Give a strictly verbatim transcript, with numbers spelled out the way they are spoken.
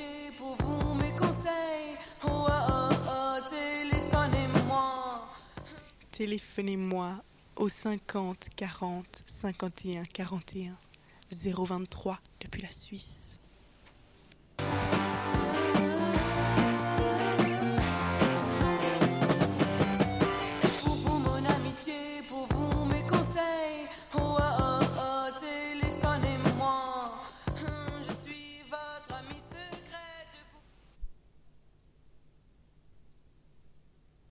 pour vous mes conseils. Oh, oh, oh, oh, téléphonez-moi. Téléphonez-moi au cinquante quarante cinquante et un quarante et un zéro vingt-trois depuis la Suisse.